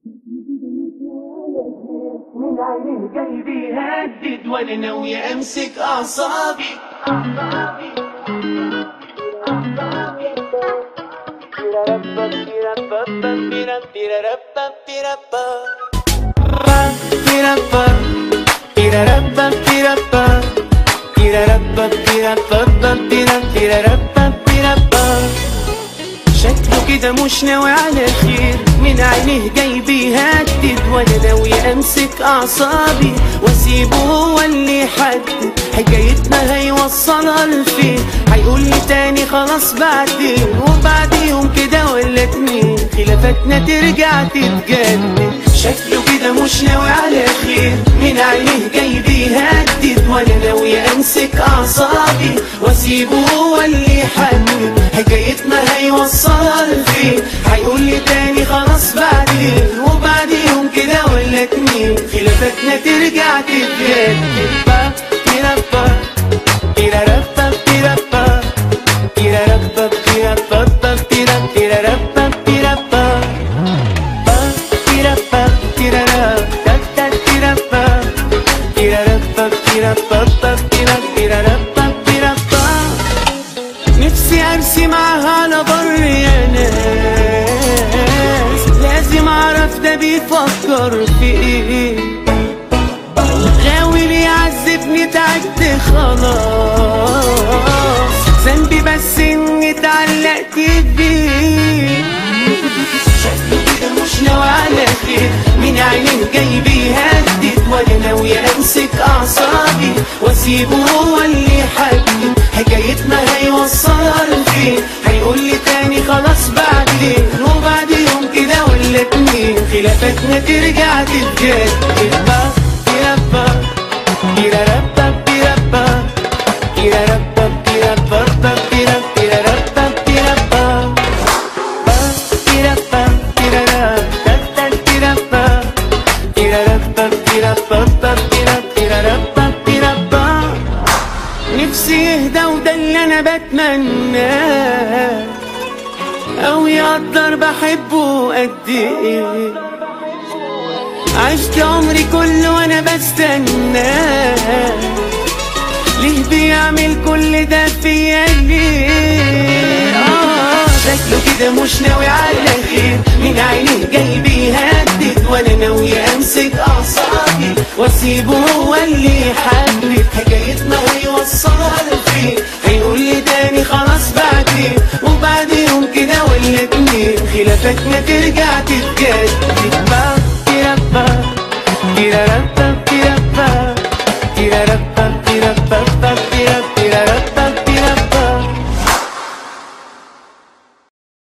من عينيه جاي بيهدد وانا ناوي امسك اعصابي. شكله كده مش ناوي على خير، من عينيه جاي بيهدد وانا ناوي امسك اعصابي واسيبه هو اللي يحدد حكايتنا هيوصلها لفين. هيقول لي تاني خلاص بعدين، وبعد يوم كده ولا اتنين خلافاتنا ترجع تتجدد. شكله كده مش ناوي على خير، من عينيه جاي بيهدد وانا ناوي امسك اعصابي واسيبه هو اللي يحدد حكايتنا هيوصلها لفين. هيقول لي تاني خلاص بعدين، وبعد يوم كده ولا اتنين خلافاتنا ترجع تتجدد. نفسي ارسي معاها على بر يا ناس، لازم اعرف ده بيفكر في ايه. غاوي بيعذبني تعبت خلاص، ذنبي بس اني اتعلقت بيه. شكله كده مش ناوي على خير، من عينيه جاي بيهدد وانا ناوي امسك اعصابي واسيبه هو اللي يحدد حكايتنا هيوصلها لفين. هيقول لي تاني خلاص بعدين، وبعد يوم كده ولا اتنين خلافاتنا ترجع تتجدد. نفسي يهدى وده اللي انا بتمناه، او يقدر بحبه قد ايه. عشت عمري كله وانا بستناه، ليه بيعمل كل ده فيا ليه؟ شكله كده مش ناوي على خير، من عينيه جاي بيهدد وانا ناوي امسك اعصابي واسيبه هو اللي يحدد حكايتنا هيوصلها لفين. هيقول لي تاني خلاص بعدين، وبعد يوم كده ولا اتنين خلافاتنا ترجع تتجدد.